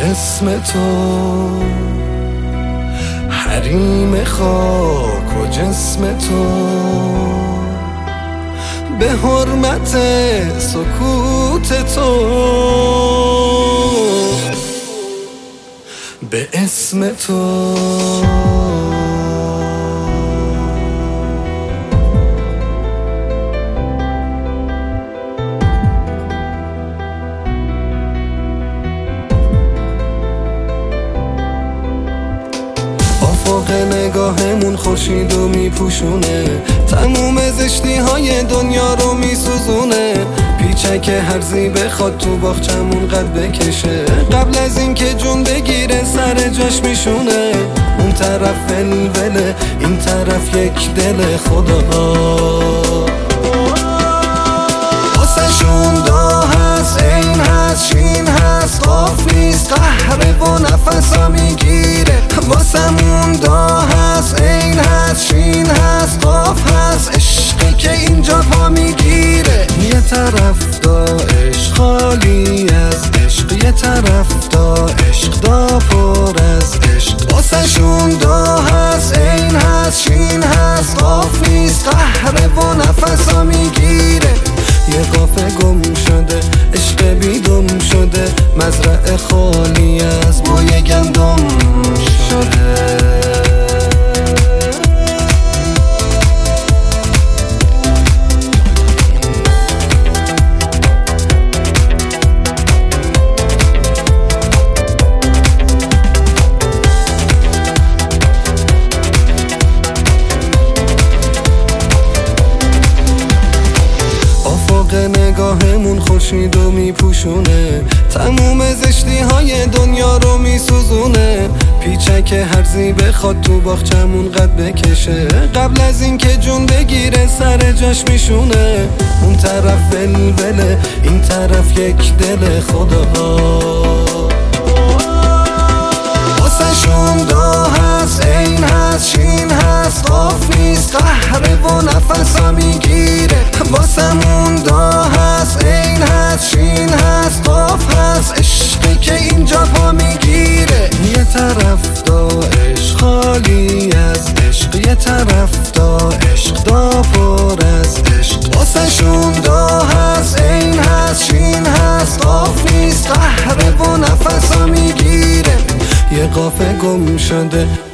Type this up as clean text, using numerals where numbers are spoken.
اسم تو، حریم خاک و جسم تو، به حرمت سکوت تو، به اسم تو. افق نگاهمون خورشید و میپوشونه، تموم زشتی های دنیا رو میسوزونه. پیچک هرزی بخواد تو باغچمون قد بکشه، قبل از این که جون بگیره سر جاش میشونه. اون طرف ولوله، این طرف یک دل خدا. واسه دا هست، این هست، شین هست، قاف نیست، قهره و نفسا میگیره. واسمون دا هست، این هست، شین هست، قاف هست، عشقی که اینجا پا میگیره. یه طرف دا عشق خالی از عشق، یه طرف دا عشق دا پر از عشق. واسه شون دا هست، این هست، شین هست، قاف نیست، قهره و نفسا میگیره. یه قافه گم شده، عشق بیدم شده، مزرعه خالی از بوی گندم شده. نگاهمون خورشید و میپوشونه، تموم زشتی های دنیا رو میسوزونه. پیچک هرزی بخواد تو باغچمون قد بکشه، قبل از این که جون بگیره سر جاش میشونه. اون طرف ولوله، این طرف یک دل خدا. واسه شون دا هست، این هست، شین هست، قاف نیست، قهره و نفسا میگیره. واسمون دا هست، این هست، شین هست، قاف هست، عشقی که اینجا پا میگیره. یه طرف دا عشق خالی از عشق، یه طرف دا عشق دا پر از عشق. واسه شون دا هست، این هست، شین هست، قاف نیست، قهره و نفسا میگیره. یه قافه گم شده،